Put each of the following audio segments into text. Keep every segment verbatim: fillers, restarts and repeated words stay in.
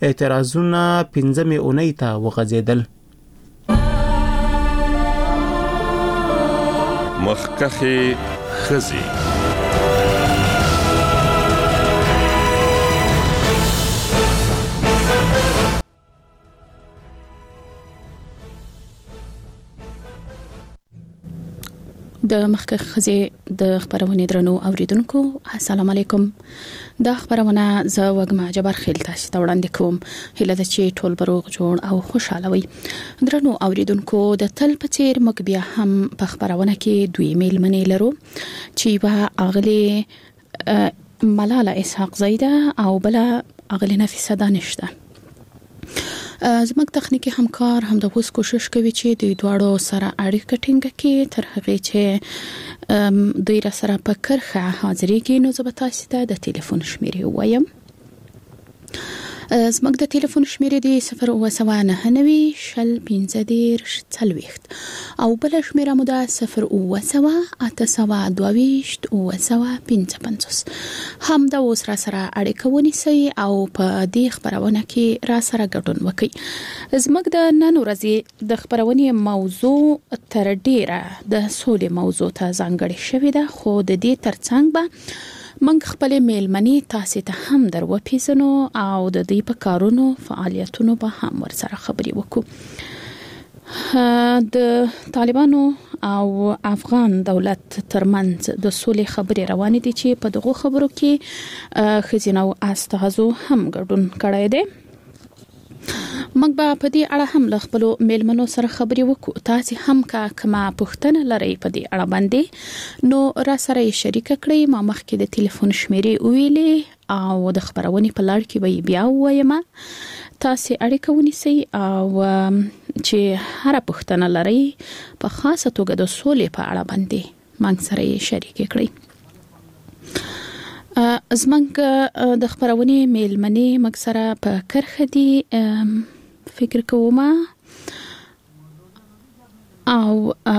اعتراضونه پنځمې اونۍ ته وغځېدل. مخکخې ښځې. د مخکخ خزي د خبرونه درنو اوریدونکو السلام علیکم. د خبرونه ز وګما جبر خیل تاسو ته وړاندې کوم. هله د چی ټول بروغ جوړ او خوشاله وي. درنو اوریدونکو د تل پچیر مګ بیا هم په خبرونه کې دوی میل منې لرو چې وا اغلی ملاله اسحاق زیده او بلا اغلی نفیسه دانشته. زموږ تخنیکی همکار هم د اوس کوشش کوي چې د دوړو سره اړیکه ټینګه کړي تر هغه چې دوی را سره په کرخه حاضرې کې نو زه به تاسو ته د ټلیفون شمیرې وایم. زموږ د ټلیفون شمیرې دی صفر اوه سوه نهه نوي شل پنځه دېرش څلوېښت او بل شمیره مو ده صفر اوه سوه اته سوه دوه ویشت اوه سوه پنځه پنځوس. هم دا اوس را سره اړیکه ونیسئ او په دې خبرونه کې را سره ګډون وکړئ. زموږ د نن ورځې د خبرونې موضوع تر ډیره د سولې موضوع ته ځانګړې شوې ده، خو د دې ترڅنګ به منګ خپل میلمنې تاسو ته هم درو پیژنو او د دې په کارونو فعالیتونو به هم ورسره خبرې وکړو. د طالبانو او افغان دولت ترمنځ د سولې خبرې روانې دي چې په دغه خبرو کې خزینه او استازو هم ګډون کړی دی. موږ به په دې اړه هم له خپل میلمنو سره خبرې وکړو. تاسو هم کا کما پوښتنه لرئ په دې اړه باندې نو را سره شریک کړئ. ما مخکې د ټلیفون شمیرې ویلې او د خبرونې په لړ کې به بیا وایم. تاسو اړیکه ونیسئ او چې هر پوښتنه لرئ په خاصه توګه د سولې په اړه باندې موږ سره شریک کړئ. زمنګ د خبرونې میلمنې موږ سره په کرخه دي فکر کوم او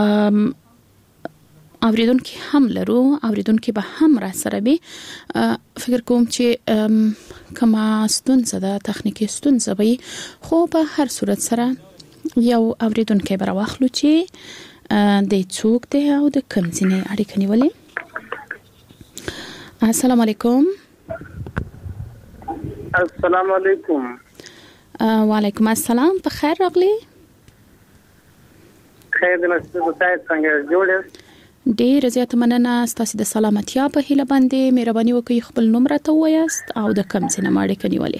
اوریدونکو هم لرو اوریدونکو به هم را سره به فکر کوم چې کما ستونزه ده تخنیکی ستونزه وي، خو په هر صورت سره یو اوریدونکو به راوخلو چې د څوک دی او د کوم ځای اړیکه نیولې. السلام علیکم. السلام علیکم. وعلیکم السلام. په خیر راغلی. خیر دې مست تاسو څنګه جوړ؟ ډیر زیات مننه. تاسو د سلامتیا په هیله باندې مهرباني وکړئ خپل نوم راته وایاست او د کوم ځای نه اړیکه نیولې.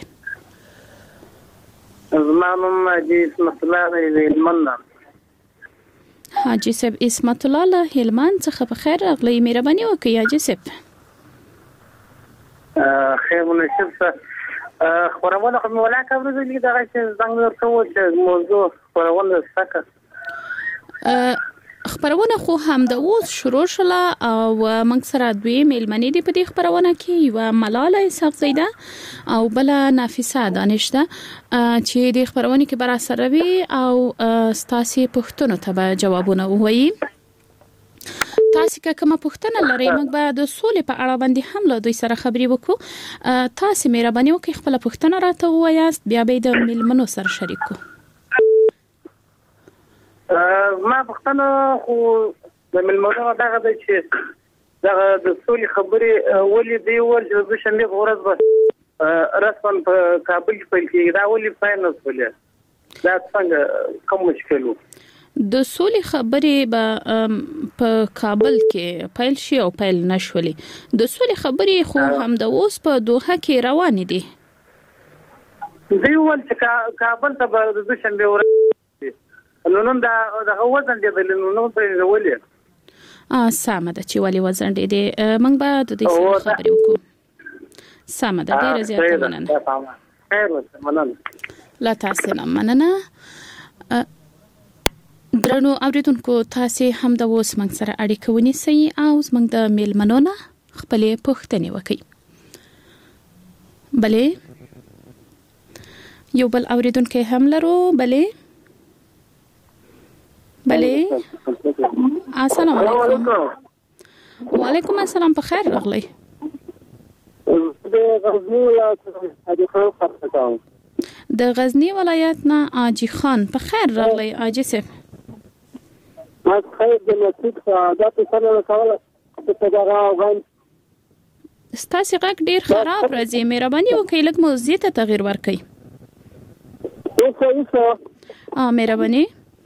زما نوم حاجی اسمت الله هلمند. حاجی صاحب اسمت الله هلمند څخه په خیر راغلی. مهرباني وکړئ حاجی صاحب. خیر منشب خبرونه کوم ولا کوم دې دا چې څنګه ورکو چې موضوع خبرونه سکه خبرونه خو هم د اوس شروع شله او موږ سره دوی میلمنې دي په دې خبرونه کې یو ملاله اسحاق زیده او بل نفیسه دانشته چې د خبرونه کې برا سره وي او ستاسو پوښتنو ته به جوابونه وایي. تاسو که کومه پوښتنه لرئ موږ به د سولې په اړه باندې هم له دوی سره خبرې وکړو. تاسو مهرباني وکړئ خپل پوښتنه راته ووایاست بیا به د میلمنو سره شریکو. ما پوښتنه خو د میلمنو دغه د چې دغه د سولې خبرې ولې دی ول چې د شنبه ورځ به رسمن په کابل کې پیل کېږي دا ولې فاینل ولې دا څنګه کوم مشکل وو؟ د سولې خبرې به په کابل کې پیل شي او پیل نشولې. د سولې خبرې خو هم د اوس په دوحه کې روانې دي. دی ول چې کابل ته به د شنبه ورځ نو نن دا دغه وزن دی بل نو په ولې ا سامه د چې ولې وزن دی موږ به د دې سره خبرې وکړو. سامه د ډیره زیاته مننه. خیر مننه. لا تاسو نه مننه. درنو اوریدونکو تاسو هم د اوس موږ سره اړیکه ونیسئ او موږ د میلمنو نه خپل پوښتنې وکړئ. بلې یو بل اوریدونکو هم لرو. بلې بلې السلام علیکم. وعلیکم السلام. په خیر راغلی. د غزنی ولایت نه حاجی خان په خیر راغلی حاجی صاحب. ما خیر د مسجد دا په سره وکړه چې دا غوښم ستاسو غږ ډیر خراب راځي. مهرباني وکړئ لږ موضوع ته تغیر ورکړئ. اوسه اوسه اه مهرباني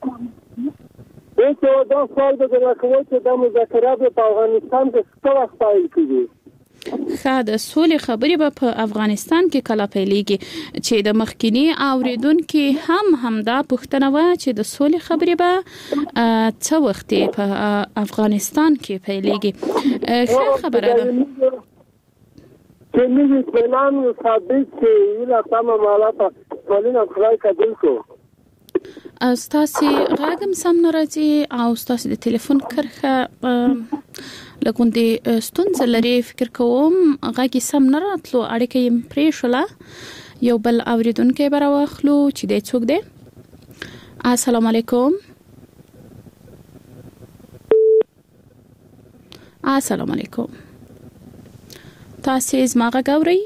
اوسه دا سوال د راکوي چې د مذاکرات په افغانستان کې څه وخت پیل کیږي؟ ښه د سولې خبرې به په افغانستان کې کله پیلېږي چې د مخکینی اوریدونکو هم همدا پوښتنه و چې د سولې خبرې به څه وخت په افغانستان کې پیلېږي. ښه خبره ده چې موږ پلان ثابت چې ویلا تمام مالاته ولنه خدای قبول کو. استاسي غاګم سم ناراضي او استاسي د ټلیفون کرخه لکوندې ستونزه لري. فکر کوم غاګي سم نه راتلو اړیکه یې پرې شوله. یو بل اوریدونکو به راوخلو چې د څوک دی. السلام علیکم. السلام علیکم. تاسو زما غږ اورئ؟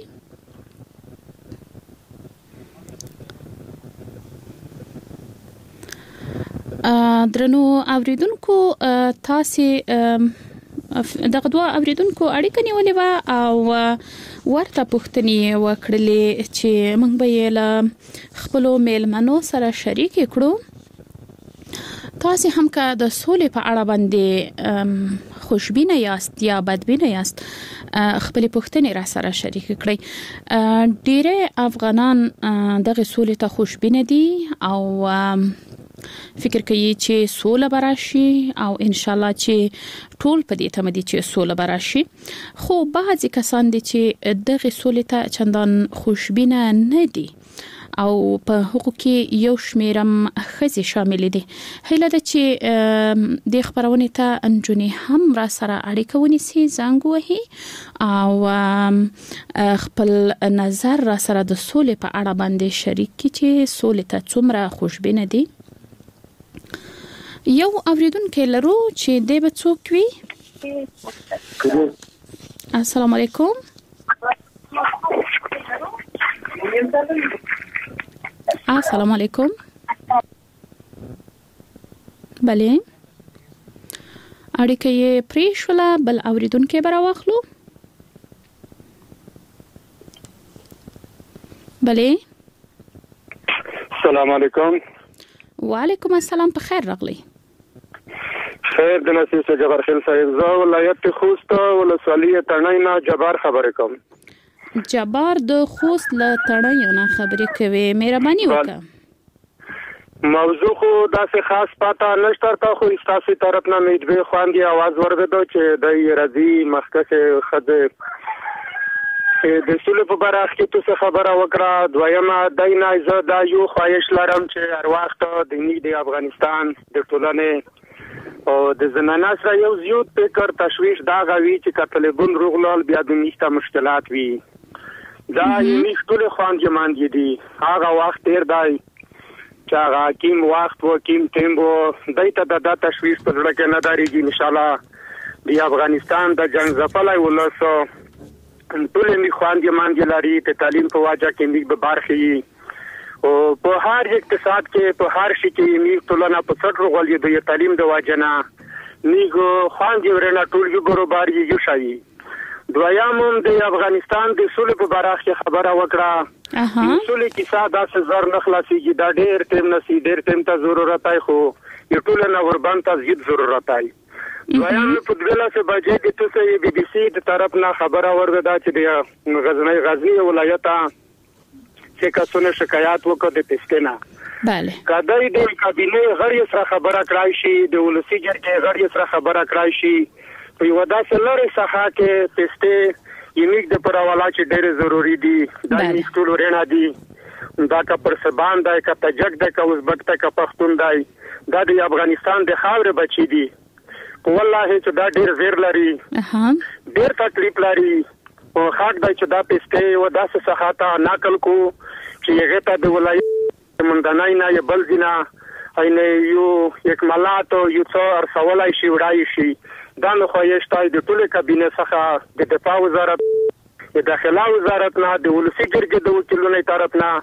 درنو اوریدونکو تاسو دغه دوه اوریدونکو اړیکه نیولې و او ورته پوښتنې وکړلې چې موږ به یې له خپلو میلمنو سره شریک کړو. تاسو هم که د سولې په اړه باندې خوشبینه یاست یا بدبینه یاست خپل پوښتنې را سره شریک کړئ. ډېر افغانان دغه سولې ته خوشبینه دي او فکر کوي چې سوله براشي او ان شاء الله چې ټول په دې تمه دي چې سوله براشي. خو بعضی کسان دي چې دغه سولې ته چندان خوشبینه نه دي او په حقوق کې یو شمیرم خزي شامل دي. هله د چې د خبرونه ته انجونی هم را سره اړیکه ونیسي زنګ وهي او خپل نظر را سره د سولې په اړه باندې شریک کی چې سولې ته څومره خوشبینه دي. یو اوریدونکو لرو چې د به څوک وي. السلام علیکم. السلام علیکم. بله اړیکه یې پرې شوله. بل اوریدونکو به راوخلو. بله السلام علیکم. وعلیکم السلام. په خیر راغلی. خیر د نصیب سے جبار خیل صاحب زه ولایت خوست ولسوالی تڼۍ نه جبار خبرې کوم. جبار د خوست له تڼۍ نه خبرې کوي. مهرباني وکړه. موضوع خو داسې خاص پاته نشته تا خو تاسو طرف نه میډوي خواندي आवाज ورغدو چې د رضی مخکې خده د سولې په اړه کې تاسو خبره وکړه. دویمه دینه زه دا یو خواهش لرم چې هر وخت د نی د افغانستان د ټولنې او د زنانه سره یو زیات فکر تشویش دا غوي چې کتلګون روغلال بیا د نشته مشکلات وي. دا یې ټول خوان جماندې دي. هغه وخت تیر دی چې هغه کیم وخت و کیم ټیم و دایته د تشویش په لړ کې نه داريږي. ان شاء الله د افغانستان د جنگ ځپلای ولسو ټول می خوان جماندې لري ته تعلیم په واجه کې می به بارخي او په هر اقتصاد کې په هر شي کې می ټولنه په څټ غولې د تعلیم د واجنه نیګو خوان جوړنه ټول یو برابر یو شي. دویام د افغانستان د سولې په اړه کې خبره وکړه. اها سولې کې ساده سزار نه خلاصيږي. دا ډېر ټیم نسی ډېر ټیم ته ضرورت دی خو یو ټول نه وربان ته زیات ضرورت دی. دویام په دغه څه بجې د تاسو بي بي سي د طرف نه خبره ورغدا چې د غزنی غزنی ولایت چې کسونه شکایت وکړ د پښتنه. بله کدی د کابینه غړي سره خبره کړای شي د ولسی جرګې غړي سره خبره کړای شي په یو داسې لړۍ څخه کې پښته یمیک د پرواله چې ډېر ضروری دي. دا یې ټول ورنه دي. دا کا پر سبان دا کا تجک دا کا ازبک تا کا پښتون دی. دا د افغانستان د خاور بچی دي. والله چې دا ډېر زیر لري. اها ډېر تکلیف لري. او خاک دا چې دا پښته و داسې څخه تا ناکل کو چې هغه ته د ولایت مندنای نه یبل دینا اینه یو یک ملات یو څور سوالای شي وړای شي. دا نو خوښتای د ټول کابینه څخه د دفاع وزارت د داخله وزارت نه د ولسی جرګې د وکیلونو طرف نه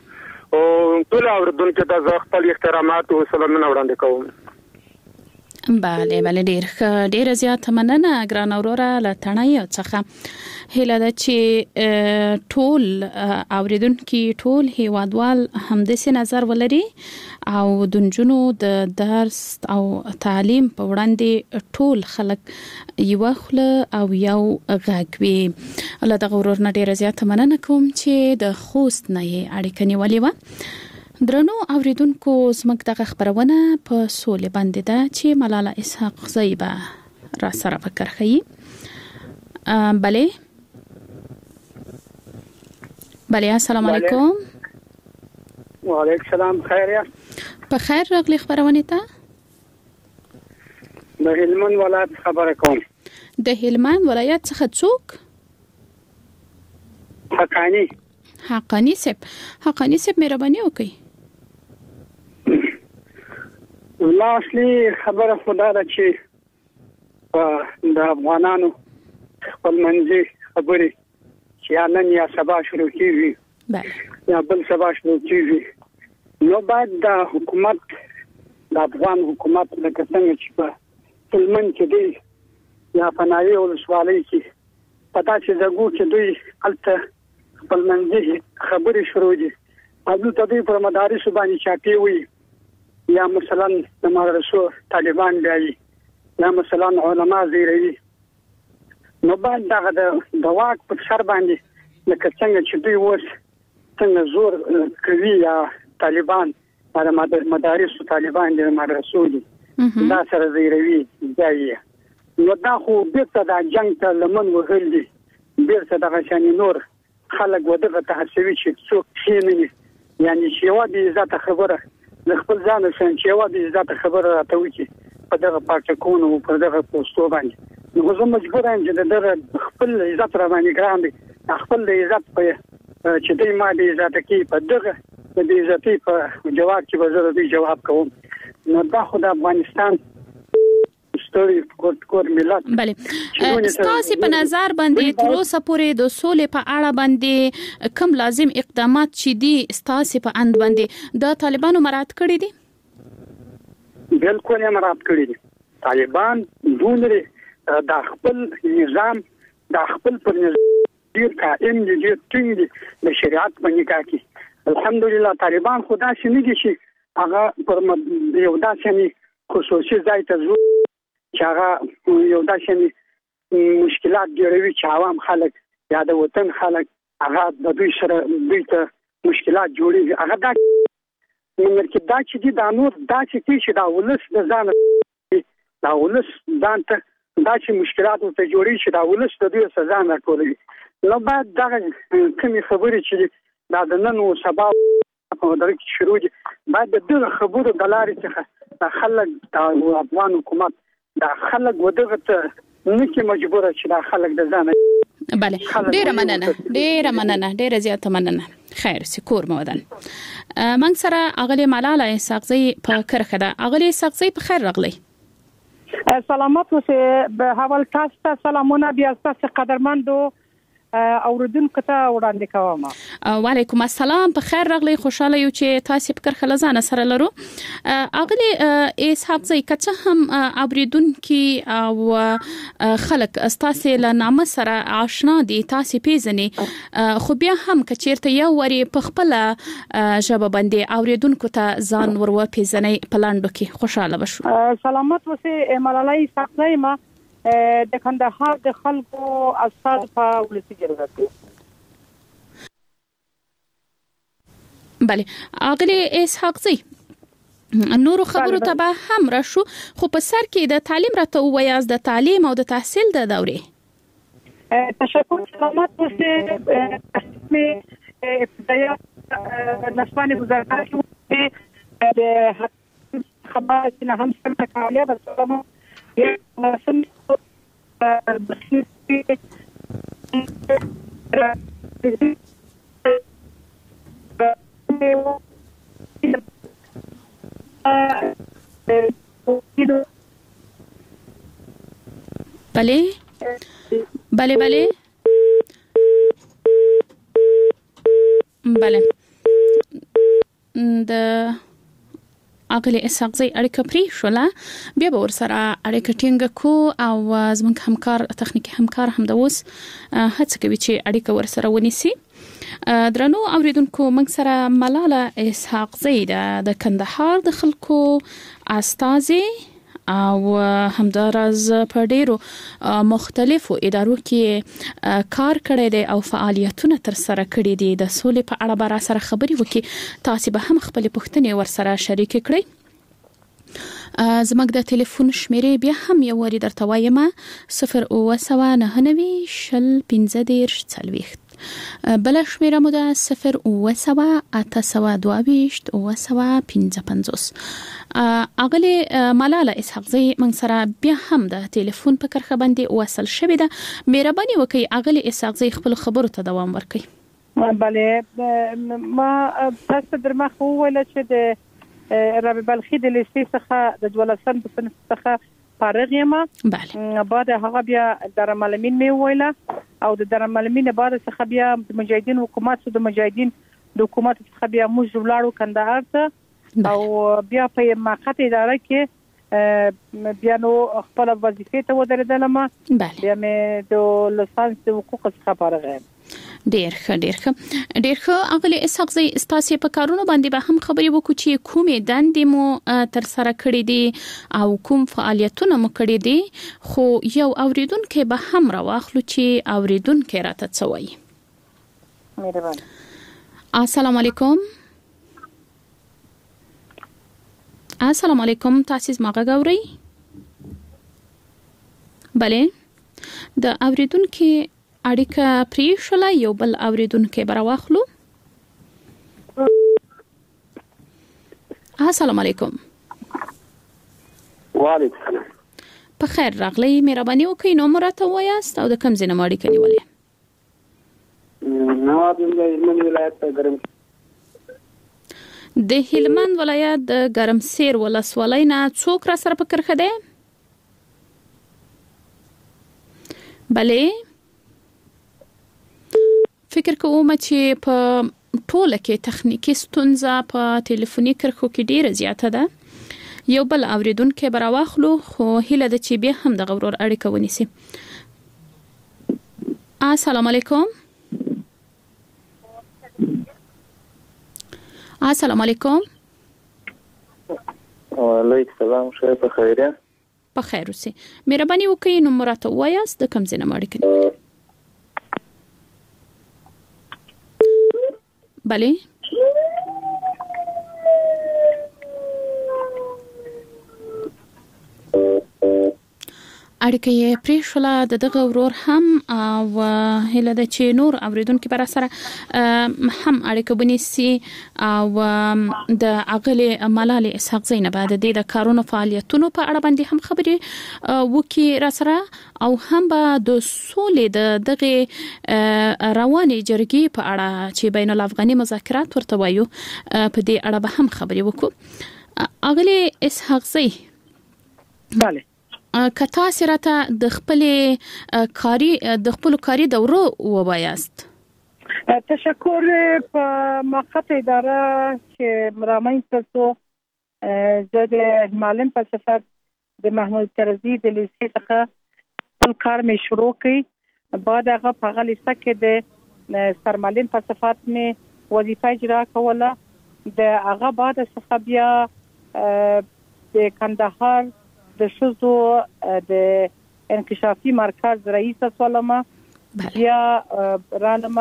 او ټول اوریدونکو ته زه خپل احترامات او سلامونه وړاندې کوم. بله بله ډیر ښه، ډیر زیات مننه ګران اوروره لټنای څخه. هله د چې ټول اوریدونکو ټول هیوادوال همداسې نظر ولري او د نجونو د درس او تعلیم په وړاندې ټول خلک یو خله او یو غږ وي. الله د غرور نه ډیر زیات مننه کوم چې د خوست نه اړیکه نیولې و. درنو اوریدونکو زموږ دغه خبرونه په سولې باندې ده چې ملاله اسحاق زیبا را سره فکر کوي. بله بله السلام علیکم. وعلیکم السلام، خیر یا؟ په خیر راغلی خبرونه ته. د هلمند ولایت خبره کوم. د هلمند ولایت څخه څوک؟ حقانی. حقانی صاحب، حقانی صاحب مهرباني وکړئ. الله اصلي خبره خدا ده چې د افغانانو خپل منځي خبرې چې نن یا سبا شروع کیږي بله یا بل سبا شروع کیږي، نو باید د حکومت د افغان حکومت لکه څنګه چې په هلمند کې دی یا په ناوې ولسوالۍ کې په داسې ځایو کې دوی هلته خپل منځي خبرې شروع دي، هلته دوی پر مدارسو باندې چاپی وي یا مثلا د مدرسو طالبان دی یا مثلا علما زیروي، نو باید دغه د واک په سر باندې لکه څنګه چې دوی اوس څنګه زور کوي یا طالبان د مدارسو طالبان د مدرسو دي دا سره زیروي دی، نو دا خو بیرته د جنگ ته لمن وهل دي، بیرته دغه شان نور خلک ودغه ته هڅوي چې څوک کینی، یعنی چې یو د عزت خبره د خپل ځان سره چې یو د عزت خبره راته وکړي په دغه پارټکونو او په دغه پوسټو باندې، نو زه مجبور یم چې دغه خپل عزت را باندې ګران دي، خپل د عزت په چې دوی ما د عزت کې په دغه د عزت په جواب کې به زه دوی جواب کوم. نو دا خو د افغانستان ستوري کوټ کور ملت. بله ستاسو په نظر باندې تر اوسه پورې د سولې په اړه باندې کوم لازم اقدامات چې دي ستاسو په اند باندې د طالبانو مراعات کړی دي؟ بالکل یې مراعات کړی دي. طالبان دونه د خپل نظام د خپل پر ډیر قائم دي، ډیر ټینګ دي د شریعت باندې کاکي. الحمدلله طالبان خدا شي نه دي چې هغه پر یو داسې خصوصي ځای ته ځو چې هغه یو داسې مشکلات جوړوي چې عوام خلک یا د وطن خلک هغه د دوی سره دوی ته مشکلات جوړوي. هغه دا نمبر کې دا چې دا نور دا چې چې دا ولس د ځان دا ولس ځان ته دا چې مشکلات ورته جوړوي چې دا ولس د دوی سزا نه ټولوي. نو باید دا کومې خبرې چې دا د نن او سبا په دغه کې شروع دي باید د دغه خبرو د لارې څخه د خلک د افغان حکومت د خلک ودغه ته نکي مجبوره چې د خلک د ځان. بله ډیره مننه ډیره مننه ډیره زیاته مننه. خیر سکور مودن من سره اغلی ملاله اسحاق زی په کرخه ده. اغلی اسحاق زی په خیر راغلی. سلامات اوسه. به حوال تاسو ته سلامونه بیا تاسو قدرمندو اوردونکو ته وړاندې کوم. وعلیکم السلام، په خیر راغلی. خوشاله یو چې تاسو په کرخه لزانه سره لرو. اغلی اسحاق زی کڅه هم اوریدونکو او خلک تاسو له نامه سره آشنا دي، تاسو پیژني، خو بیا هم کچیرته یو وری په خپل ژبه باندې اوریدونکو ته ځان ورو پیژني پلاندو کې خوشاله بشو. سلامات اوسه. ملاله اسحاق زی ما د کندهار د خلکو استاد په ولسی جرګه کې. بله اغلی اسحاق زی نورو خبرو ته به هم راشو، خو په سر کې د تعلیم راته وایاز د تعلیم او د تحصیل د دورې. تشکر. سلامات اوسه. ابتدایي نسواني گزارش د خبره چې هم څنګه کاوله به سلام سم بله بله بله بله د اغلی اسحاق زی اړیکه پری شوله بیا به ورسره اړیکه ټینګه کو او زموږ همکار تخنیکی همکار هم د اوس هڅه کوي چې اړیکه ورسره ونیسي. درنو اوریدونکو موږ سره ملاله اسحاق زی د کندهار د خلکو استازي او همدارز په ډیرو مختلفو ادارو کې کار کړی دی او فعالیتونه تر سره کړی دي. د سولې په اړه به سره خبري وکړي. تاسو به هم خپل پوښتنې ور سره شریک کړئ. زموږ د ټلیفون شمیرې بیا هم یو وری درته وایم صفر اوه سوه نهه نوي شل پنځه دېرش څلوېښت. بل شمیره مو ده صفر اوه سوه اته سوه دوه ویشت اوه سوه پنځه پنځوس. اغلی ملاله اسحاق زی موږ سره بیا هم د ټلیفون په کرښه باندې وصل شوې ده. مهرباني وکړئ اغلی اسحاق زی خپل خبرو ته دوام ورکړئ. بله ما تاسو در مخ وویل چې د رابعه بلخي د لیستې څخه د دولسم په صنف څخه فارغ یم. بله بعد هغه بیا درملمین می ویله او د درملمین بعد څخه بیا د مجاهدین حکومت د مجاهدین د حکومت څخه بیا موږ ولاړو کندهار ته او بیا په ماقت اداره کې بیا نو خپل وظیفې ته ودرېدلم. بیا مې د لسانس د حقوق څخه فارغ یم. ډیر ښه ډیر ښه ډیر ښه اغلی اسحاق زی استاسي په کارونو باندې به هم خبري وکړو چې کومې دندې مو تر سره کړې دي او کوم فعالیتونه مو کړې دي خو یو اوریدونکو به هم راواخلو چې اوریدونکو راته څه وایي. مهرباني. السلام علیکم. السلام علیکم تاسو ما غاوري. بله د اوریدونکو اړیکه پری شوله یو بل اوریدونکو به راواخلو. السلام علیکم. وعلیکم السلام. په خیر راغلی. مهرباني وکړئ نو مرته وایاست او د کوم ځای نه اړیکه نیولې؟ نو د هلمند ولایت ګرم د هلمند ولایت د ګرمسیر ولسوالۍ نه څوک را سره په کرښه دی؟ بله فکر کوم چې په ټوله کې تخنیکی ستونزه په ټلیفوني کرښو کې ډیره زیاته ده. یو بل اوریدونکو به راواخلو خو هیله ده چې بیا هم د غورور اړیکه ونیسي. السلام علیکم. السلام علیکم. وعلیکم السلام. ښه په خیر یاست؟ په خیر اوسئ. مهرباني وکړئ نو مراته وایاست د کوم ځای نه اړیکه نیولې؟ بله اړیکه یې پری شوله د دغه ورور هم او هله د چې نور اوریدونکو بر سره هم اړیکه بنیسي او د اغلی ملاله اسحاق زی نه بعد د کارونو فعالیتونو په اړه باندې هم خبري وکي را سره او هم به د سولې د دغه رواني جرګې په اړه چې بین الافغاني مذاکرات ورته وایو په دې اړه به هم خبري وکړو. اغلی اسحاق زی بله کتا سره د خپل کاری د خپل کاری دوره ووایاست. تشکر په مقطع اداره چې مرامین تاسو زه د معلم په صفت د محمود طرزي د لیسې څخه ټول کار می شروع کړ. بعد هغه په هغه لیسه کې د سرمعلم په صفت می وظیفه اجرا کوله. د هغه بعد څخه بیا د کندهار د شوزو د انکشافي مرکز رئیس سوالما بیا رانما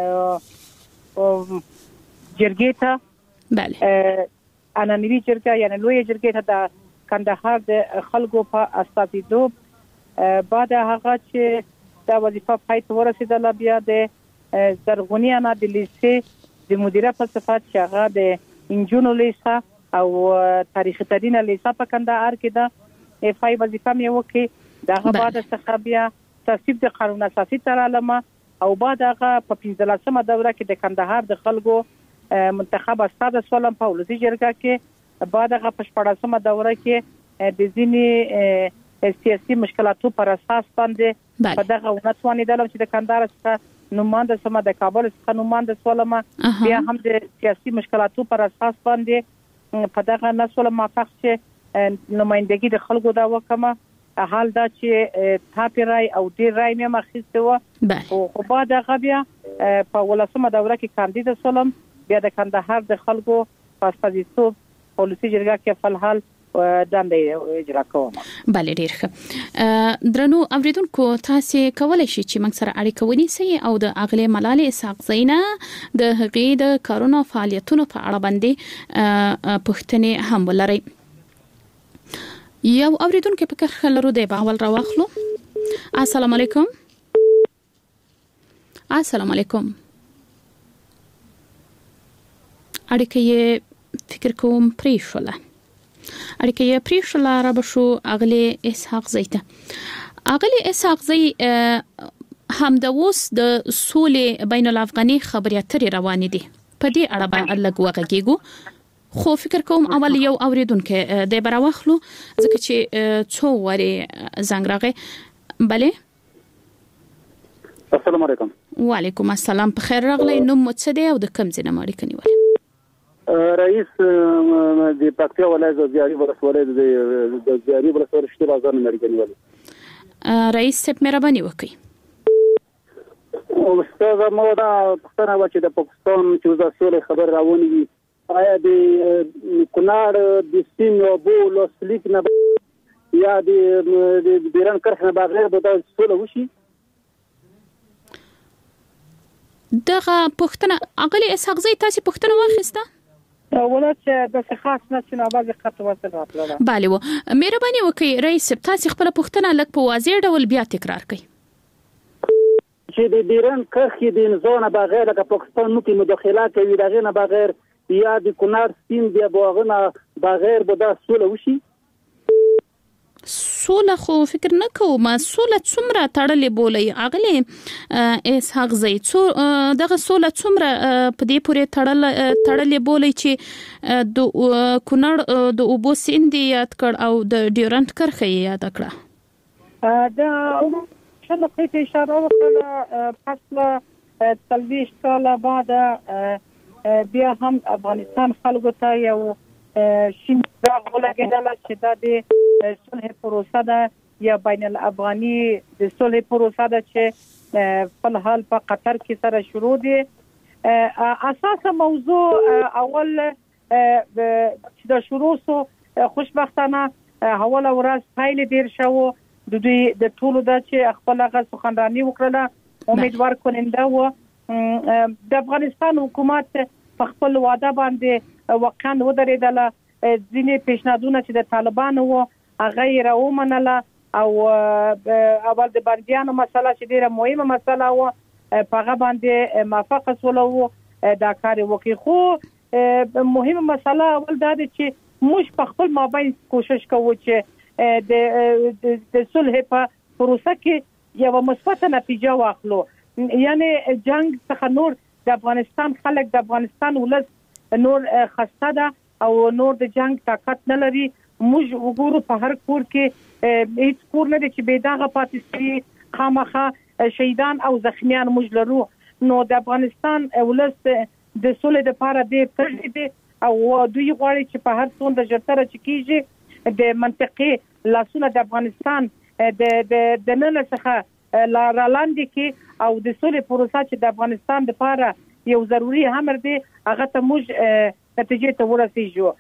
جرګې ته بله انانوي جرګه یعنی لوی جرګې ته د کندهار د خلکو په استازیتوب بعد هغه چې د وظیفه پای ته ورسېدله بیا د زرغونی انا د لیسې د مدیره په صفت چې هغه د انجونو لیسه او تاریخي تدین لیسه په کندهار کې ده اف آی وظیفه مې وکړه. دغه بعد څخه بیا تصویب د قانون اساسي تر علامه او بعد هغه په پنځلسمه دوره کې د کندهار د خلکو منتخب استاد سولم په ولسی جرګه کې بعد هغه په شپږمه دوره کې د ځینی سیاسي مشکلاتو پر اساس باندې په دغه ونتوانې د چې د کندهار څخه نوماند سم د کابل څخه نوماند سولم بیا هم د سیاسي مشکلاتو پر اساس باندې په دغه نسول موافق چې نمائندګي د خلکو دا وکمه حال دا چې تاپی رای او ډیر رای مې مخېسته و او خو بعد هغه بیا په ولسمه دوره کې کاندید سولم بیا د کندهار د خلکو په استازیتوب پالیسي جرګه کې فلحال دنده اجرا کوم. بله ډیر ښه. درنو اوریدونکو تاسو کولای شئ چې موږ سره اړیکه ونیسئ او د اغلې ملالۍ اسحاق زینه د هغې د کارونو فعالیتونو په اړه باندې پوښتنې هم ولرئ. یو اوریدونکو په کار لرو دی باول راوخلو. السلام علیکم. السلام علیکم. اړیکه یې فکر کوم پرې شوله. اړیکه یې پرې شوله را بشو اغلې اسحاق زیته. اغلې اسحاق زی هم د اوس د سولې بین الافغاني خبرې اترې روانې دي. په دې اړه به لږ وغږیږو. خو فکر کوم اول یو اوریدونکو د براوخلو ځکه چې څو وری زنګ راغی. بله. السلام علیکم. وعلیکم السلام. په خیر راغلی. نوم مو څه دی او د کوم ځای نه اړیکه نیولې؟ رئیس د پکتیا ولایت د زیاري ولسوالۍ د زیاري ولسوالۍ شته بازار نه اړیکه نیولې. رئیس صاحب مهرباني وکړئ. استاد مو دا پښتنه و چې د پاکستان چې د سولې خبر راونی وي آیا د کونړ د سیم او بو لوسلیک نه یا د بیران کرخ نه بغیر به د سولې وشي؟ دغه پښتنه اغلی اسحاق زی تاسو پښتنه واخیسته؟ ولات د خاص نشنه باز خط وصل راپلا. bale و مهرباني وکړئ رئیس تاسو خپل پښتنه لک په واضح ډول بیا تکرار کړئ. چې د بیران کرخې د نزونه بغیر د پاکستان نو کې مداخله کوي دغه نه بغیر یا د کونړ سیم دی بوغنه بغیر به د سوله وشي؟ سوله خو فکر نه کوم. سوله څومره تړلې بولې اغلی اسحاق زی څو دغه سوله څومره په دې پورې تړل تړلې بولې چې د کونړ د اوبو سیند یاد کړ او د ډیورنټ کرخه یاد کړه. دا شنو کې اشاره وکړه فصل تلويش کاله بعد بیا هم افغانستان خلکو ته یو شین راغ ولګیدل چې د صلح پروسه ده یا بین الافغاني د صلح پروسه ده چې په حال په قطر کې سره شروع دي. اساسا موضوع اول چې د شروع سو خوشبختانه حواله ورځ فایل ډیر شو د دوی د ټولو د چې خپل غږ سخنرانی وکړه امیدوار کننده و د افغانستان حکومت په خپل وعده باندې واقعا ودرېدل. ځینې پیشنهادونه چې د طالبانو و هغه یې راومنله او اول د بندیانو مسله چې ډیره مهمه مسله و په هغه باندې موافقه سوله و دا کار وکړي. خو مهمه مسله اول دا ده چې موږ په خپل مابین کوشش کوو چې د د صلح په پروسه کې یو مثبت نتیجه واخلو. یعنی جنگ څخه نور د افغانستان خلک د افغانستان ولس نور خسته ده او نور د جنگ طاقت نه لري. موږ وګورو په هر کور کې هیڅ کور نه دی چې بې داغه پاتې شي. خامخا شهیدان او زخمیان موږ لرو. نو د افغانستان ولس د صلح لپاره ډېر تږي دي او دوی غواړي چې په هر څومره ژر چې کیږي د منطقي لاسونه د افغانستان د د د نن څخه لا لاندې کې او د صلح پروسه چې د افغانستان لپاره یو ضروری امر دی هغه ته موږ نتیجې ته ورسېږو.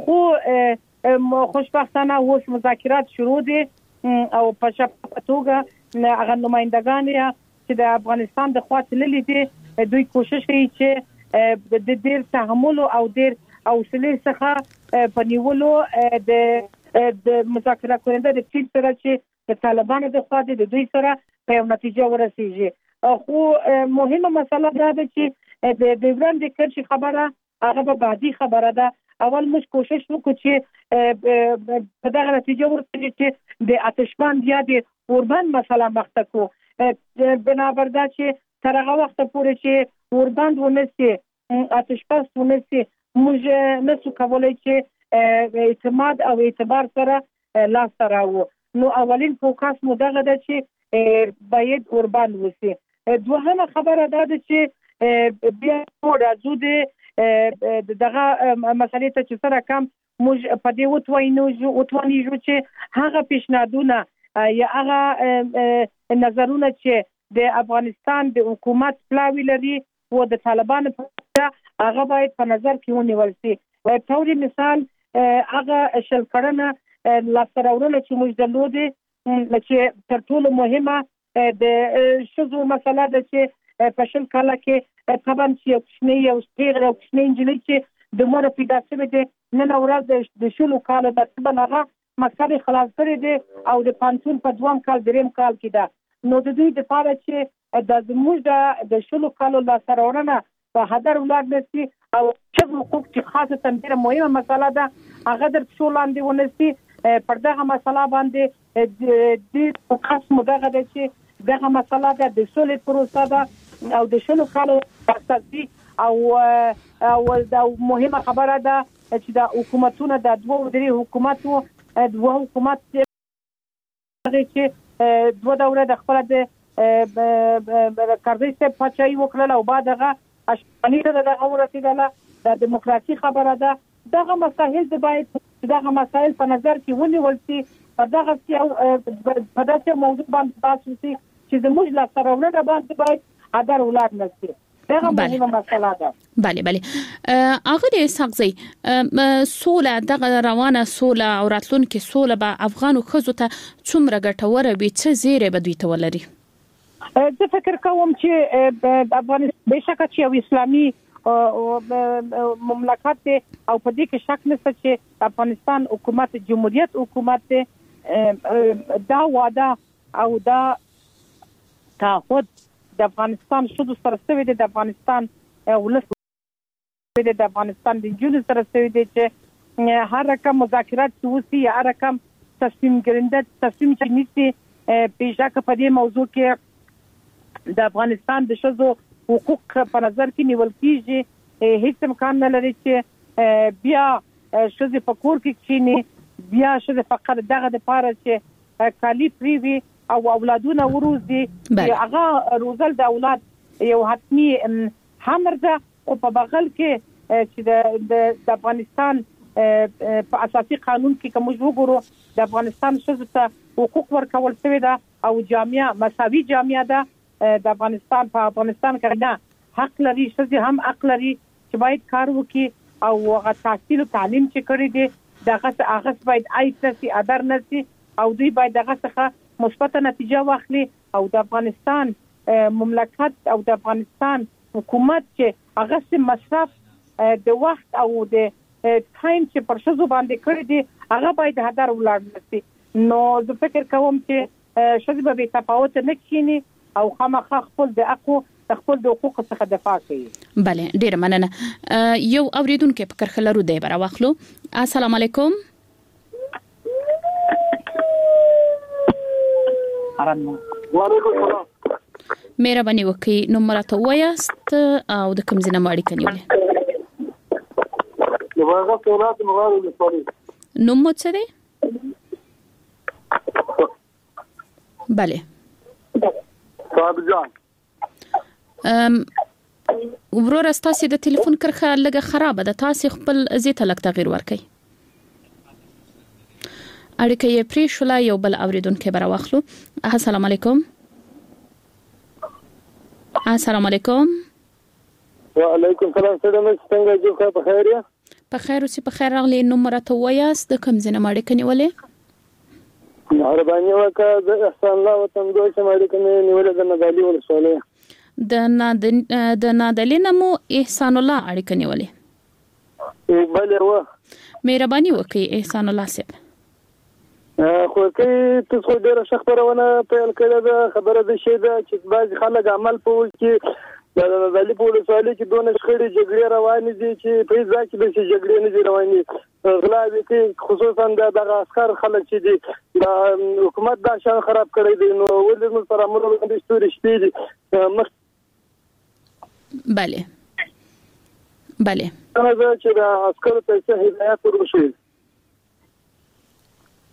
خو خوشبختانه اوس مذاکرات شروع دي او په شفافه توګه هغه نمائندګان چې د افغانستان د خوا تللي دي دوی کوشش کوي چې د ډېر تحمل او ډېر حوصله څخه په نیولو د د مذاکره کونده د چین سره چې د طالبانو د خوا د دوی سره په یو نتیجه ورسېږي. خو مهمه مسله دا ده چې د ډیورنډ کرښې خبره هغه به بعدي خبره ده. اول موږ کوشش وکړو چې په دغه نتیجه ورسېږي چې د آتشبند یا د اوربند مسله مخته کړو. بنابر دا چې تر هغه وخته پورې چې اوربند ونه سي آتشبس ونه سي موږ نسو کولای چې اعتماد او اعتبار سره لاس راوړو. نو اولین فوکس مو دغه ده چې باید اوربند وسی. دوهمه خبره ده چې بیا راځو د دغه مسلې ته چې سره کم موږ په دې وتوینو وتوینو چې هغه پیشنهادونه یا هغه نظرونه چې د افغانستان د حکومت پلاوی لري او د طالبانو په هغه باید په نظر کې ونیول شي. توري مثال هغه شل کړنه لاسراورونه چې موږ درلودې چې تر ټولو مهمه د شذو مسله ده چې په شل کاله کې طبعا چې یو کوچنی یو ستیر یو کوچنی انجلۍ چې د مور پیدا شوې ده نن ورځ د شلو کاله د طبعا هغه مسله خلاص کړې ده او د پانتون په دوام کال دریم کال کې ده. نو د دوی لپاره چې د زموږ د شلو کالو لاسراورونه په هدر ولاد نشي او چې حقوق چې خاصه ډیره مهمه مسله ده هغه در څو لاندې ونسي پر دغه مسله باندې د خاص مدغه ده چې دغه مسله ده د سولې پروسه ده او د شلو کالو اساسي او او د مهمه خبره ده چې د حکومتونو د دوه درې حکومتو دوه حکومت چې دوه دوره د خپل د کارځي څخه پچای وکړل او بعد هغه اشپنی ته د اورتیدله د دیموکراسي خبره ده. دغه مسائل د باید دغه مسائل په نظر کې ونیول شي په دغه کې په داسې موضوع باندې بحث وشي چې زموږ لا سرونه باندې باید ادر ولاد نشي. دغه مهمه مسله ده. بله بله هغه د سغزي سوله دغه روانه سوله او راتلونکي سوله به افغانو خزو ته څومره ګټوره وي څه زیره به دوی ته ولري؟ زه فکر کوم چې د افغانستان بشکه چې یو اسلامي مملکت دی او په دې کې شک نشته چې افغانستان حکومت جمهوریت حکومت دی. دا وعده او دا تعهد د افغانستان شودو سره سوي دي د افغانستان ولس د افغانستان د جنوب سره سوي دي چې هر رقم مذاکرات وسی هر رقم تصمیم ګرنده تصمیم چې نيسي پیژاکه په دې موضوع کې د افغانستان د شذو حقوق په نظر کې نیول کیږي. هیڅ امکان نه لري چې بیا شذ په کور کې کینی بیا شذ فقط دغه د پاره چې کالی پریوي او اولادونه وروزي هغه روزل د اولاد یو حتمی امر ده او په بغل کې چې د افغانستان په اساسي قانون کې کوم وګورو د افغانستان شذ ته حقوق ورکول شوی ده او جامعه مساوي جامعه ده د افغانستان په افغانستان کې نه حق لري شذ هم حق لري چې باید کار وکړي او هغه تحصیل او تعلیم چې کړی دی دغه هغه باید عیب نشي ادر نشي او دوی باید دغه څخه مثبت نتیجه واخلي او د افغانستان مملکت او د افغانستان حکومت چې هغه سم مصرف د وخت او د ټایم چې پر شذو باندې کړی دی هغه باید هدر ولاړ نشي. نو زه فکر کوم چې شذ به تفاوت نه کینی او خامخا خپل د اقو خپل د حقوق څخه دفاع کوي. بله ډیر مننه. یو اوریدونکو په کرخلرو دی برا واخلو. السلام علیکم. وعلیکم السلام. مهرباني وکړئ نو مرته وایست او د کوم ځای نه ماړی کنيولې؟ نو هغه ټولات مغالو لپاره. نو مو څه دی؟ بله. صاحب جان. ام ورور استاسي د ټلیفون کرخه لګه خراب ده تاسو خپل زیته لګ تغیر ورکړئ. اړیکه یې پرې شوله یو بل اوریدونکو برا واخلو. السلام علیکم. السلام علیکم. وعلیکم السلام. څنګه جوړه په خیر یا؟ په خیر اوسې په خیر راغلی. نو مرته وایاست د کوم ځای نه ماړی کنيولې؟ مهرباني وکړه د احسان الله وطن دوی چې ماړی کني نیولې د نادالي ولسوالۍ د ناد د نادالي نمو احسان الله اړیکه نیولې؟ بله و. مهرباني وکړئ احسان الله صاحب. خو کې تاسو ډیره شخبرونه پیل کړل دا خبره ده شي دا چې بعض خلک عمل په کې د نادالي په ولسوالۍ کې دونه شخړې جګړې روانې دي چې په ځکه به چې جګړې نه دي روانې غلاوي کې خصوصا د عسكر خلک چې دي د حکومت دا شان خراب کړی دي نو ولې موږ سره امر باندې ستوري شته دي مخ. بله بله. دا چې د عسكر ته هدایت ورشي.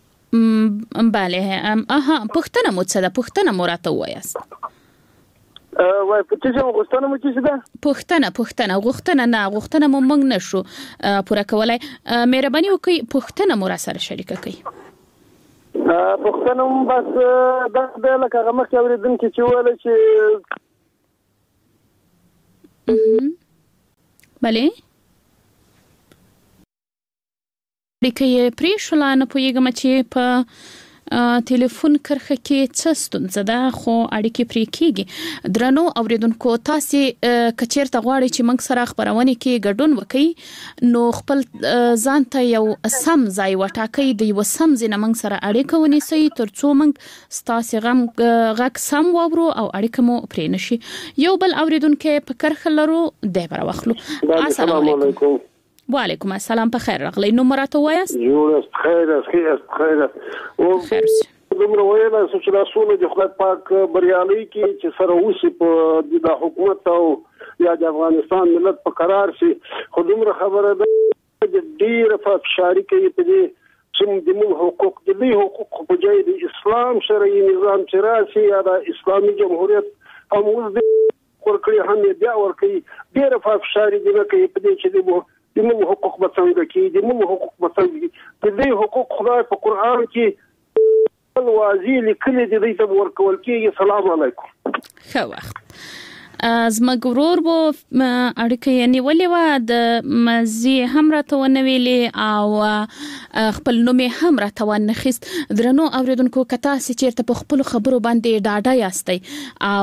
م بله. اها پښتنه مو څه ده پښتنه مو راته وایاست؟ وای په څه مو غوښتنه مو چې ده پښتنه پښتنه غوښتنه نه غوښتنه مو موږ نشو پوره کولای مهرباني وکړئ پښتنه مو را سره شریک کړئ پښتنه مو بس دا د لکه هغه مخکې اورېدونکي چې ویل چې بله لیکي پریشولا نه پویګم چې په ټلیفون کرخه کې څه ستونزه ده خو اړیکې پرې کیږي درنو اوریدونکو تاسو کچیرته غواړئ چې موږ سره خبرونه کې ګډون وکړي نو خپل ځان ته یو سم ځای وټاکئ د یو سم ځای موږ سره اړیکه ونیسئ ترڅو موږ تاسو غم غږ سم واورو او اړیکه مو پرې نشي یو بل اوریدونکو په کرخه لرو د بر واخلو السلام علیکم وعلیکم السلام په خیر راغلی نو مراته وایاست جوړ خیر خیر خیر او دومره ویل چې رسول د خدای پاک بریالي کې چې سره اوسې په د حکومت او یا د افغانستان ملت په قرار شي خو دومره خبره ده چې ډیره فشاري کوي په دې چې د مو حقوق د دې حقوق په ځای د اسلام شرعي نظام چې راشي یا د اسلامي جمهوریت هم اوس د ورکړي هم بیا ورکړي ډیره فشاري دي کوي په دې چې د د مو حقوق به څنګه کې د مو حقوق به څنګه د دې حقوق خدای په قران کې الوازی لیکلي دي د ورکول کېږي سلام علیکم ښه وخت زموږ ورور وو اړیکه یې نیولې وه د مزي هم راته ونه ویلې او خپل نوم یې هم راته ونه خیست درنو اوریدونکو که تاسې چېرته په خپلو خبرو باندې ډاډه یاستئ او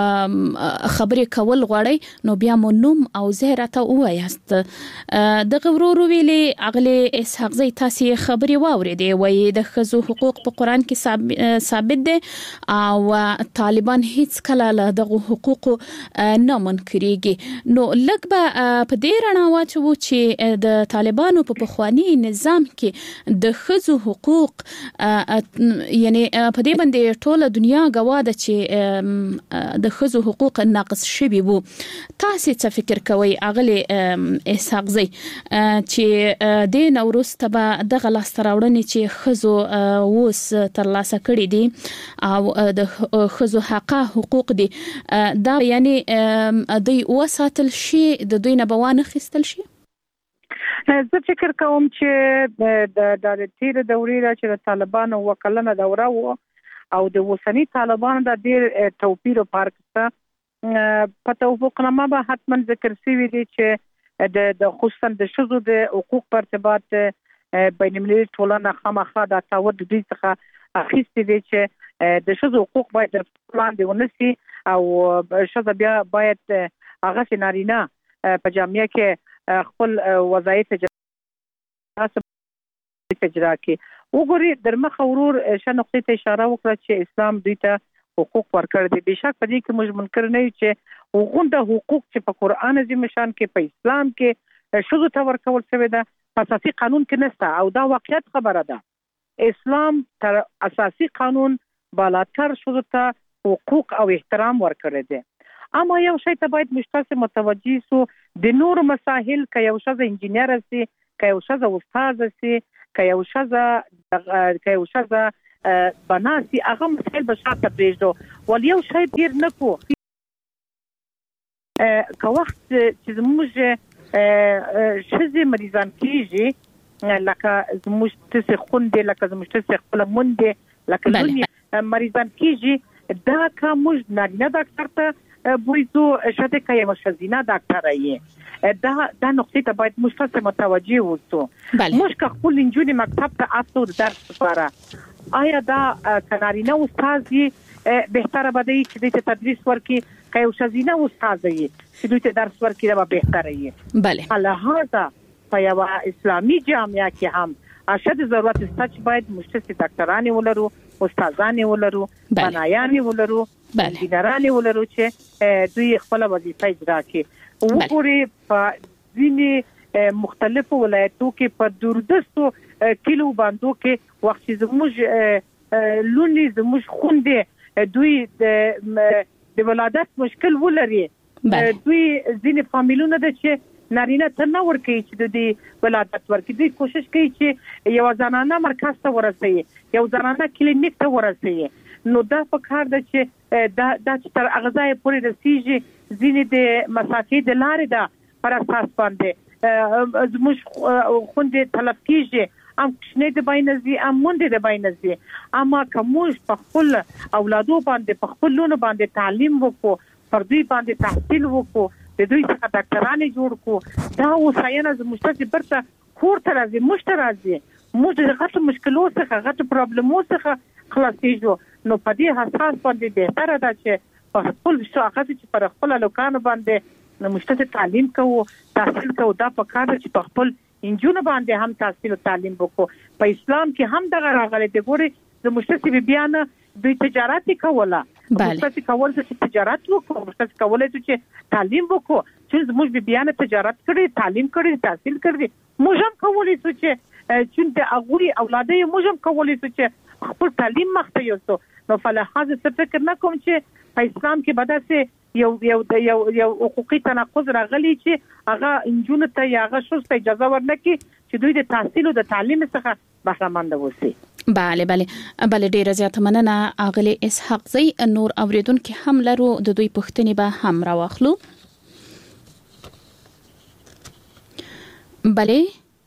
خبرې کول غواړئ نو بیا مو نوم او ځای راته ووایاست دغه ورور ویلې اغلې اسحاق زی تاسې خبرې واورېدې وایي د ښځو حقوق په قرآن کې ثابت دی او طالبان هیڅ کله له دغو حقوقو نه منکرېږي نو لږ به په دې رڼا واچوو چې د طالبانو په پخواني نظام کې د ښځو حقوق یعنی په دې باندې ټوله دنیا ګواه ده چې د ښځو حقوق ناقص شوي وو تاسې څه فکر کوئ اغلې اسحاق زی چې دې نه وروسته به دغه لاسته راوړنې چې ښځو اوس ترلاسه کړي دي او د ښځو حقه حقوق دي دا یعنی دوی وساتل شي د دوی نه به وانه خیستل شي زه فکر کوم چې د د تیر دورې را چې د طالبانو وکلنه دوره و او د وسنی طالبانو د ډیر توپیر او فرق شته په توافقنامه به حتما ذکر شوی دی چې د خصوصا د شذو د حقوق په ارتباط بین المللي ټولنه خامخا د تعهد دوی څخه اخیستي دي چې د شذو حقوق باید د پلان دی ونسي او شذ بیا باید هغه نارینه په جامعه کې خپل وظایف اجرا کوي وګوري درمخ ورور ش نقطې ته اشاره وکړه چې اسلام دوی ته حقوق ورکړ دي بشک په دې کې موږ منکر نه یو چې وګونده حقوق چې په قران عظیم شان کې په اسلام کې شذو ته ورکول شوی ده اساسي قانون کې نشته او دا واقعیت خبره ده اسلام تر اساسي قانون بالاتر شذو ته حقوق او احترام ورکړی دی اما یو شی ته باید مشخص متوجي سو د نور مسائل ک یو شذ انجینر سي ک یو شذ استاد سي ک یو شذ ک یو شذ بناسي هغه مسائل به شاته پریږدو ول یو شی ډیر نه کو که وخت چې زموږ شذ مریضان کیږي لکه زموږ څه خوندې لکه زموږ څه خپل مونډه لکه مریضان کیږي دا کومج نارینه ډاکټر ته بویزو شته کې یو شذینه ډاکټر یې دا دا نقطه ته باید مشخص متوجي ووسو موږ خپل انجونی مکتب ته اصل درس لپاره آیا دا کنارینه استاد یې بهتره بده چې د تدریس ورکي که یو شذینه استاد یې چې دوی ته درس ورکي دا بهتره یې بله لہذا په یو اسلامي جامعه کې هم اشد ضرورت استاج باید مشخص ډاکټرانه ولرو استادانه ولرو بنایانه ولرو انجینرانه ولرو چې دوی خپل وظیفه اجرا کړي وګوري په ځینې مختلفو ولایتو کې په دوردستو کیلو باندې کې وخت زموږ لونی زموږ خوندې دوی د ولادت مشکل ولري دوی ځینې فامیلونه د چې نارینه ته نه ورکوي چې د ولادت ورکړي دوی کوشش کوي چې یو زنانه مرکز ته ورسوي یو زنانه کلینیک ته ورسوي نو دا په کار ده چې دا د تر اغزای پورې رسیږي ځینې د مسافې د لارې دا پر اساس باندې زموږ خوندې طلب کیږي ام کشنه د باینزي ام مونږ د باینزي اما کومش په خپل اولادو باندې په خپل لونو باندې تعلیم وکړو پر دوی باندې تحصیل وکړو د دوی څخه ډاکټرانه جوړ کو دا وساینه زموږ ته برته کور ته راځي مشترازي موږ د غټ مشکلو څخه غټ پرابلمو څخه خلاصېږو نو په دې حساس باندې بهتره ده چې په خپل شاخص چې پر خپل لوکان باندې نو مشته تعلیم کوو تحصیل کوو دا په کار چې په خپل انجونو باندې هم تحصیل او تعلیم وکړو په اسلام کې هم دغه راغلي د ګوري د مشته بیان د تجارت کوله مشته کول چې تجارت وکړو مشته کولای چې تعلیم وکړو چې زموږ بیان تجارت کړي تعلیم کړي تحصیل کړي موږ هم کولای شو چې چې د اغوري اولادې موږ هم کولای شو چې خپل تعلیم مخته یوسو نو فلحاظ څه فکر نه کوم چې په اسلام کې بداسه یو یو یو یو حقوقي تناقض راغلی چې هغه انجونو ته هغه شوست اجازه ورنکي چې دوی د تحصیل او د تعلیم څخه بهره مند وسی. بله بله بله ډیره زیاته مننه اغلی اسحاق زی نور اوریدونکو هم لرو د دوی پوښتنې به هم راوخلو. بله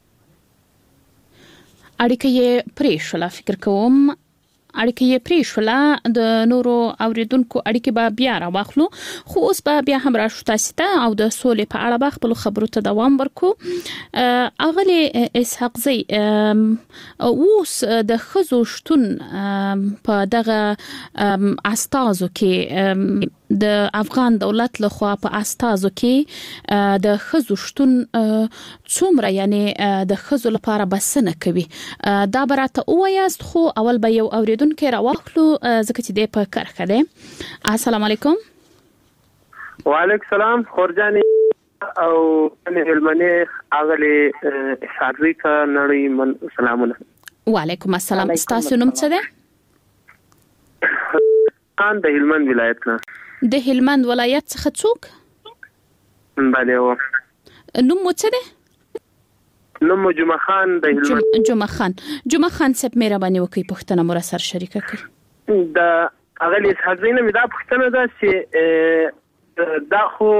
اړیکه یې پرې شوله فکر کوم اړیکه یې پرې شوله د نورو اوریدونکو اړیکه به بیا راوخلو خو اوس به بیا هم راشو تاسو ته او د سولې په اړه به خپل خبرو ته دوام ورکو. اغلی اسحاق زی اوس د خزو شتون په دغه استازو کې د افغان دولت لخوا په استازو کې د خزو شتون څومره یعنی د خزو لپاره بسنه کوي دا براته اویاست خو اول به یو اوریدونکو راوخلو ځکه چې د په کرخه ده. السلام علیکم. وعلیکم السلام خورجانی او ان هلمنی اغلی شاریکا نړۍ من سلامونه. وعلیکم السلام. تاسو نوم څه ده؟ ان د هلمند ولایت نه. د هلمند ولایت څخه څوک؟ بله و. نوم مو څه ده؟ نوم جمعه خان د هلمند. جمعه خان. جمعه خان صاحب مهرباني وکړئ پوښتنه مو سره شریکه کړئ. د اغلی حزینه مې دا پوښتنه ده چې دا خو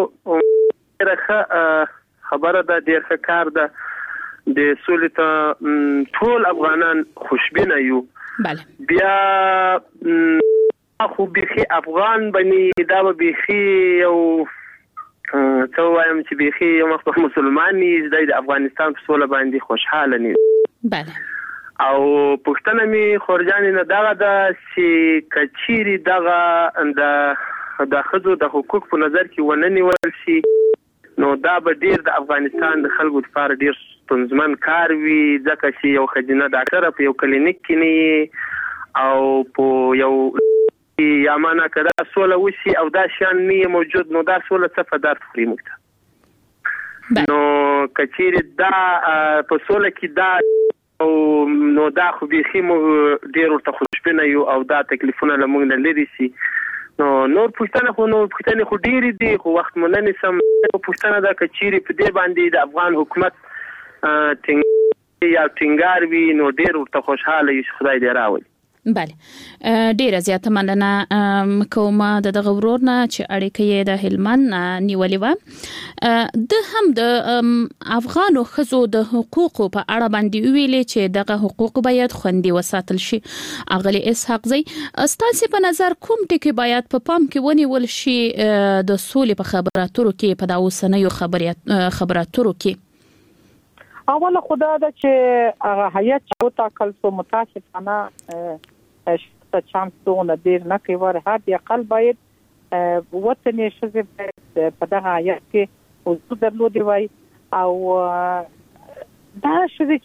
ډیره خبره ده ډیر ښه کار ده د سولې ته ټول افغانان خوشبینه یو. بله. بیا خو بيخي افغان بني دا بيخي یو څه وایم چې بيخي یو مخ مسلمان نه د افغانستان په سوله باندې خوشاله نه. بله. او پښتنه می خورجان نه دغه د چې کچيري دغه د د خزو د حقوق په نظر کې ونني ول شي نو دا به ډیر د افغانستان د خلکو لپاره ډیر ستونزمن کار وي ځکه چې یو خجنه ډاکټر په یو کلینیک کې نه او په یو یا معنا کدا سوله وشي او دا شان نه موجود نو دا سوله څه فدار خوري موږ نو کچيري دا په سوله کې دا او نو دا خو بيخي مو ډیر ورته خوشبینه یو او دا تکلیفونه لمونږ نه لري سي نو نور پښتنه خو نو پښتنه خو ډیر دي خو وخت مونږ نه سم پښتنه دا کچيري په دې باندې د افغان حکومت ټینګ یا ټینګار وی نو ډیر ورته خوشاله یو خدای دې راوړي. بله ډیره زیاته مننه کومه د دغه ورورنه چې اړیکه یې د هلمند نیولې و. د هم د افغانو خزو د حقوقو په اړه باندې ویلې چې دغه حقوق باید خوندي وساتل شي. اغلی اسحاق زی ستاسو په نظر کوم ټکی باید په پام کې ونیول شي د سولې په خبراتو کې په داو سنیو خبراتو کې؟ اوله خدا دا چې هغه هیئت چې وټاکل سو متاسفانه شته چانس دونه ډیر نه کوي ور هر دی اقل باید وطني شزه په دغه هیئت کې حضور درلودي وای او دا شزه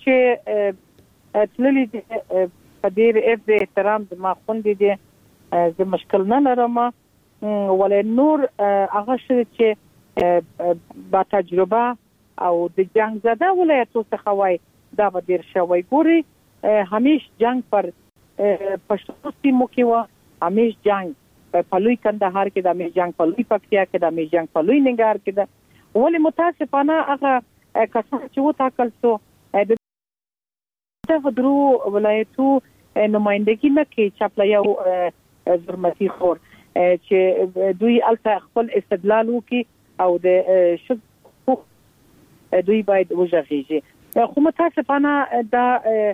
چې تللی په ډیر اف د احترام د ما خوندې دي د مشکل نه لرم ولې نور هغه شزه چې با تجربه او د جنگ زده ولایتو څخه وای دا به ډیر شوی ګوري همیش جنگ پر پښتو سیمو کې و همیش جنگ په لوی کندهار کې د همیش جنگ په لوی پکتیا کې د همیش جنگ په لوی ننګرهار کې د ولې متاسفانه هغه کسان چې وټاکل سو د درو ولایتو نمائندګي نه کوي چې په یو زرمتی خور چې دوی الته خپل استدلال وکي او د شذ دوی باید وژغیږي خو متاسفانه دا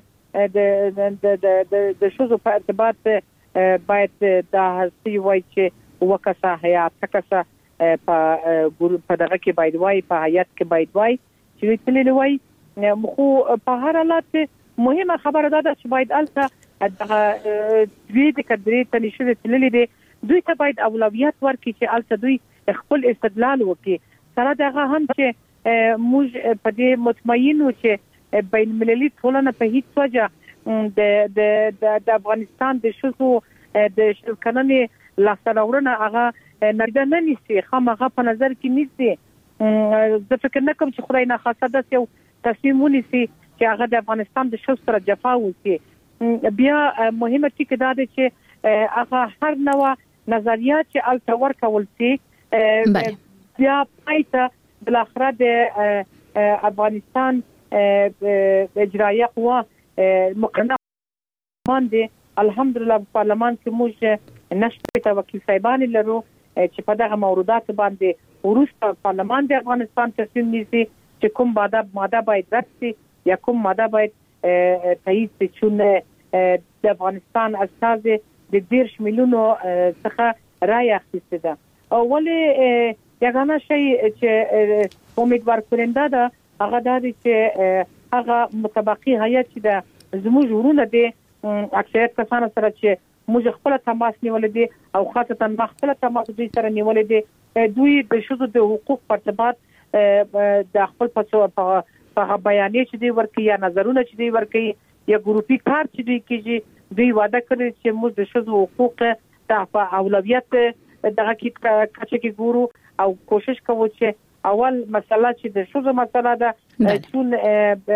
د د د د شذ په ارتباط باید دا هستی وای چې وکاسه حیات تکاسه په ګروپ په دغه کې باید وای په حیات کې باید وای چې تللی وای خو په هر حالت مهمه خبره ده چې باید الته دغه دوی د کډري ته نشي تللی دي دوی ته باید اولویت ورکړي چې الته دوی خپل استدلال وکړي سره دغه هم چې موږ په دې مطمئن و چې بین المللي ټولنه په هیڅ وجه د د افغانستان د شذو د شلکنې لاسته هغه نرده نه نیسي خامخا په نظر کې نیسي زه فکر نه کوم چې خدای نه خاصه د یو تصمیم ونیسي چې هغه د افغانستان د شذ سره جفا وکړي بیا مهمه ټکی دا ده چې هغه هر نوع نظریات چې الته ورکول شي بیا پایته بل اخره د افغانستان اجرایه قوا مقننه باندې الحمدلله په پارلمان کې موږ نشته ته وکیل صاحبان لرو چې په دغه موضوعات باندې ورسته پارلمان د افغانستان تصمیم نیسي چې کوم ماده ماده باید رد شي یا کوم ماده باید تایید شي چې د افغانستان اساس د دیرش میلیونو څخه رای اخیسته ده او ولې یګانه شی چې امیدوار کړنده ده هغه د چې هغه متبقي هیئت چې د زموږ ورونه دي اکثریت کسانو سره چې موږ خپل تماس نیولې دي او خاصه مخفله تماس دوی سره نیولې دي دوی د شذو د حقوق په ارتباط د خپل په بیانې چې دی ورکي یا نظرونه چې دی ورکي یا ګروپي کار چې دی کیږي دوی وعده کړی چې موږ د شذو حقوق ته په اولویت دغه کې کچې کې ګورو او کوشش کوو چې اول مسله چې د شذو مسله ده چون